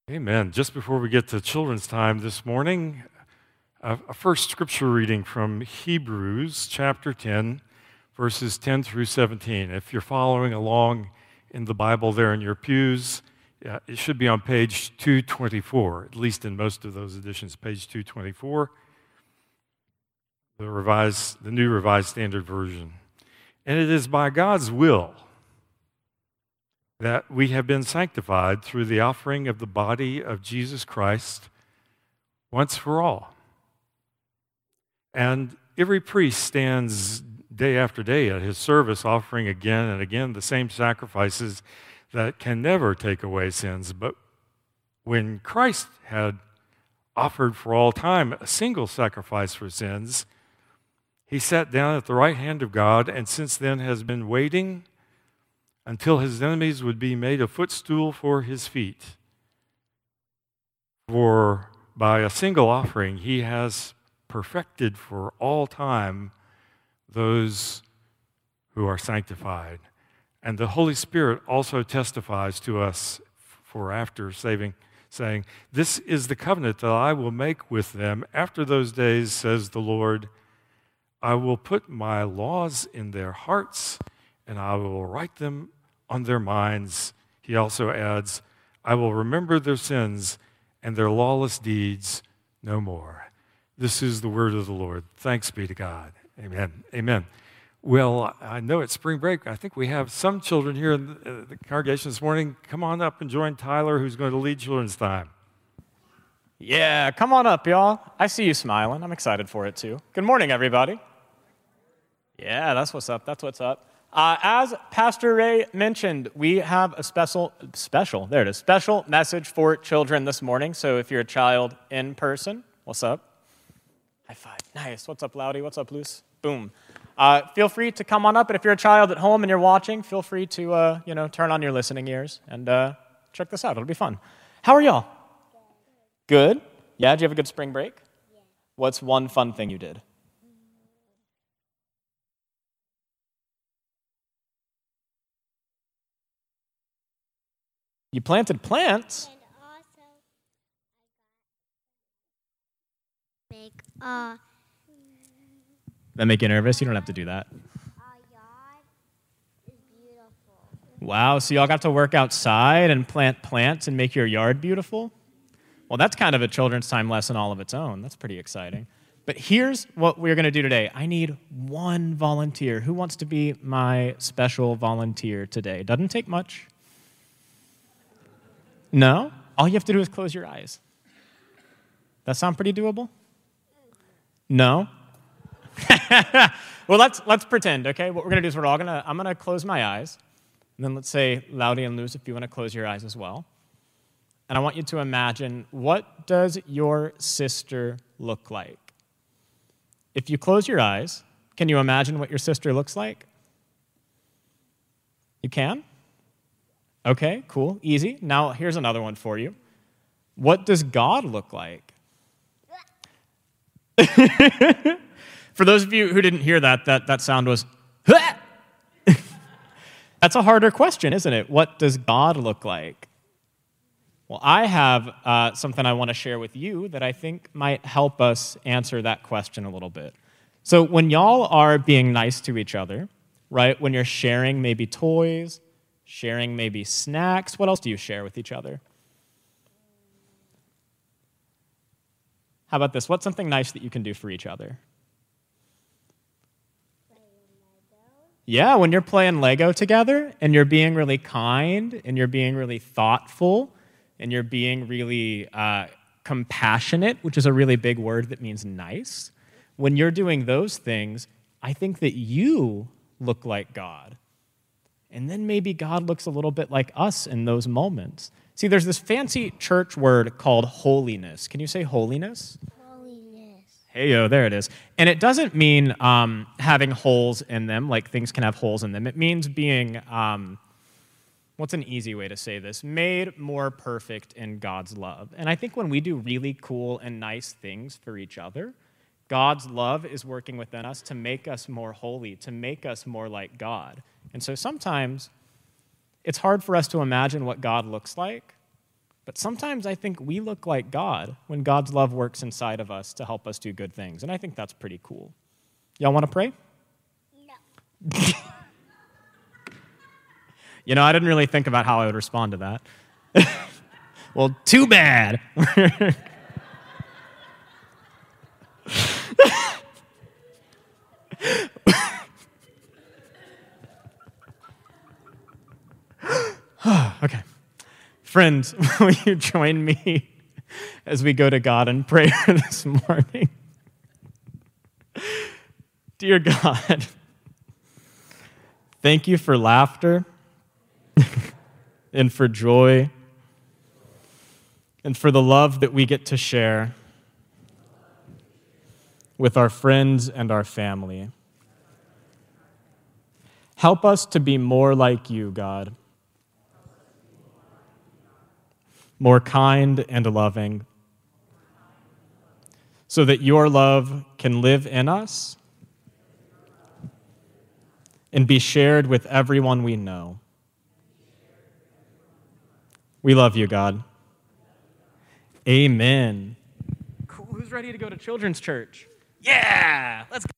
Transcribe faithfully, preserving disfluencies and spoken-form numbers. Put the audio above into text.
Amen. Just before we get to children's time this morning, a, a first scripture reading from Hebrews chapter ten, verses ten through seventeen. If you're following along in the Bible there in your pews, yeah, it should be on page two twenty-four, at least in most of those editions, page two twenty-four, the revised, the New Revised Standard Version. And it is by God's will that we have been sanctified through the offering of the body of Jesus Christ once for all. And every priest stands day after day at his service, offering again and again the same sacrifices that can never take away sins. But when Christ had offered for all time a single sacrifice for sins, he sat down at the right hand of God, and since then has been waiting until his enemies would be made a footstool for his feet. For by a single offering, he has perfected for all time those who are sanctified. And the Holy Spirit also testifies to us for after saving, saying, "This is the covenant that I will make with them after those days, says the Lord. I will put my laws in their hearts, and I will write them on their minds." He also adds, "I will remember their sins and their lawless deeds no more." This is the word of the Lord. Thanks be to God. Amen. Amen. Well, I know it's spring break. I think we have some children here in the, uh, the congregation this morning. Come on up and join Tyler, who's going to lead children's time. Yeah, come on up, y'all. I see you smiling. I'm excited for it, too. Good morning, everybody. Yeah, that's what's up. That's what's up. Uh, as Pastor Ray mentioned, we have a special, special, there it is, special message for children this morning. So if you're a child in person, what's up? High five. Nice. What's up, Loudy? What's up, Luce? Boom. Uh, feel free to come on up. And if you're a child at home and you're watching, feel free to, uh, you know, turn on your listening ears and uh, check this out. It'll be fun. How are y'all? Good. Yeah, did you have a good spring break? Yeah. What's one fun thing you did? You planted plants? And also, I got make uh. That make you nervous? You don't have to do that. Our yard is beautiful. Wow, so y'all got to work outside and plant plants and make your yard beautiful? Well, that's kind of a children's time lesson all of its own. That's pretty exciting. But here's what we're going to do today. I need one volunteer. Who wants to be my special volunteer today? Doesn't take much. No? All you have to do is close your eyes. That sound pretty doable? No? Well, let's let's pretend, okay? What we're going to do is we're all going to, I'm going to close my eyes. And then let's say, Loudy and Luz, if you want to close your eyes as well. And I want you to imagine, what does your sister look like? If you close your eyes, can you imagine what your sister looks like? You can? Okay, cool, easy. Now, here's another one for you. What does God look like? For those of you who didn't hear that, that, that sound was, that's a harder question, isn't it? What does God look like? Well, I have uh, something I want to share with you that I think might help us answer that question a little bit. So when y'all are being nice to each other, right, when you're sharing maybe toys, sharing maybe snacks. What else do you share with each other? How about this? What's something nice that you can do for each other? Yeah, when you're playing Lego together and you're being really kind and you're being really thoughtful and you're being really uh, compassionate, which is a really big word that means nice. When you're doing those things, I think that you look like God. And then maybe God looks a little bit like us in those moments. See, there's this fancy church word called holiness. Can you say holiness? Holiness. Hey-yo, there it is. And it doesn't mean um, having holes in them, like things can have holes in them. It means being, um, what's an easy way to say this? Made more perfect in God's love. And I think when we do really cool and nice things for each other, God's love is working within us to make us more holy, to make us more like God. And so sometimes it's hard for us to imagine what God looks like, But sometimes I think we look like God when God's love works inside of us to help us do good things. And I think that's pretty cool. Y'all want to pray? No. You know, I didn't really think about how I would respond to that. Well, too bad. Okay. Friends, will you join me as we go to God in prayer this morning? Dear God, thank you for laughter and for joy and for the love that we get to share with our friends and our family. Help us to be more like you, God. More kind and loving, so that your love can live in us and be shared with everyone we know. We love you, God. Amen. Cool. Who's ready to go to children's church? Yeah! Let's go.